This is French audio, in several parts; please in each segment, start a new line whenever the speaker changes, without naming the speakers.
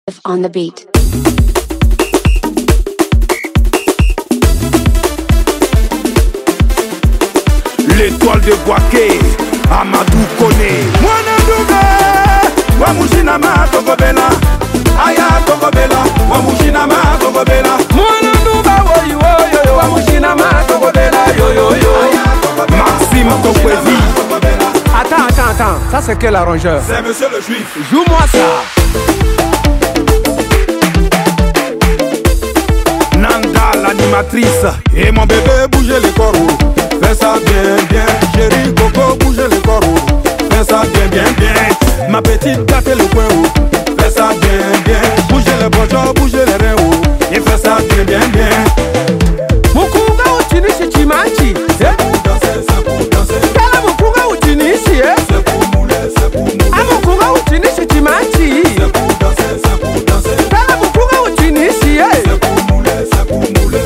On the beat.
L'étoile de Boaké, Amadou Kone. Mwana Ndoube, Wamushina ma Tokobela. Aya Tokobela, Wamushina ma Tokobela.
Mwana Ndoube, woyo, Wamushina ma Tokobela, yo.
Maxime Tokwezi.
Attends, ça c'est quel arrangeur?
C'est monsieur le juif.
Joue-moi ça.
Nanda l'animatrice. Et mon bébé bougez les corps. Fais ça bien, chérie Coco, bougez les corps. Fais ça bien. Ma petite gâtez le coin. Fais ça bien, bougez les bojo, bougez les reins. Et fais ça bien.
Mukunga utinishi chimachi.
C'est pour danser.
Kala mukunga utinishi,
C'est pour mouler.
Amukunga utinishi chimachi.
C'est pour danser.
Kala mukunga utinishi,
C'est pour mouler.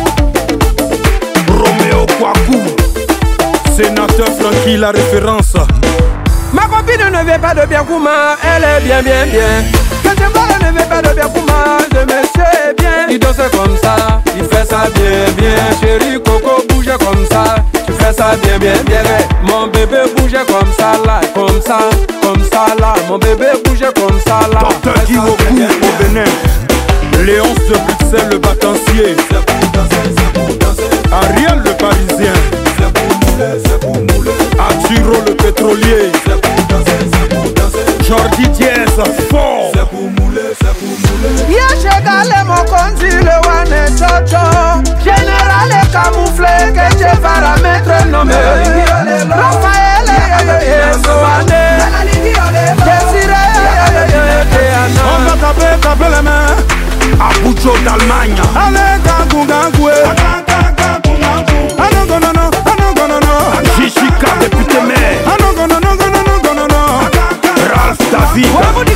Roméo Kwaku, sénateur Francky, la référence.
Ma copine ne veut pas de bien Kouma, elle est bien. Que je vois, elle ne veut pas de bien Kouma, de monsieur est bien. Il danse comme ça, il fait ça bien. Chérie Coco, bouge comme ça, tu fais ça bien. Mon bébé bouge comme ça là. Mon bébé bouge comme ça là.
Docteur Kiwoku au Bénin, Léonce de Bruxelles le vacancier. C'est pour danser. Ariel le parisien. C'est pour mouler. Arturo le pétrolier. C'est pour danser. Jordi Diaz fort. C'est pour mouler.
Yachegale mokonzi le wane chocho. Général est camouflé que je paramètre nommé. Raphaël Soane. Désiré
On va taper les mains. Abujo d'Allemagne. Allez, gangou. Jishika député maire. Ralph David.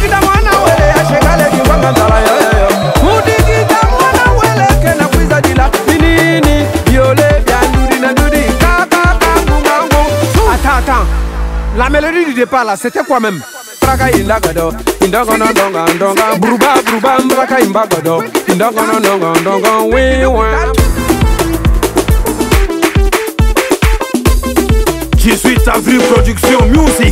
Attends, la mélodie du départ là, c'était quoi même? Traka indagado, indagono donga, bruba, mbraka imbagado, indagono donga, oui.
18 avril production music.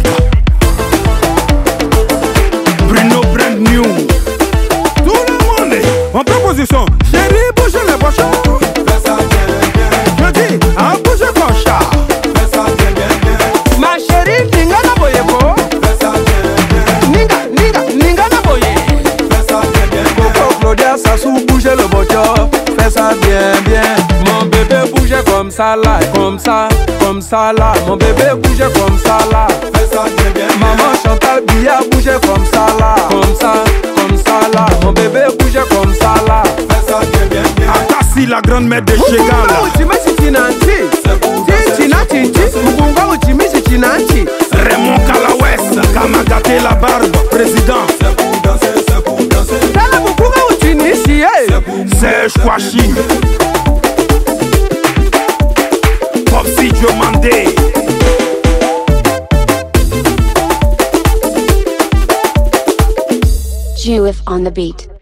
Bruno Brand New. Tout le monde est en proposition. Chérie, bouge les poches. Fais ça bien. Je dis, bouge ton chat. Fais ça bien.
Ma chérie, ninga na boyeko.
Fais ça bien.
Ninga na boye.
Fais ça bien.
Coco Claudia Sassou, bouge le bocho. Fais ça bien. Mon bébé bouge comme ça là. Mon bébé bouge comme ça là.
Fais ça bien.
Maman Chantal Bia bouge comme ça là. Mon bébé bouge comme ça là.
Fais ça bien. Akassi la grande mère de Chegala. Raymond Kalawes, Kamagate la barbe, président. C'est pour danser. Serge Kouachi. Popsi Diomandé.
Juif on the beat.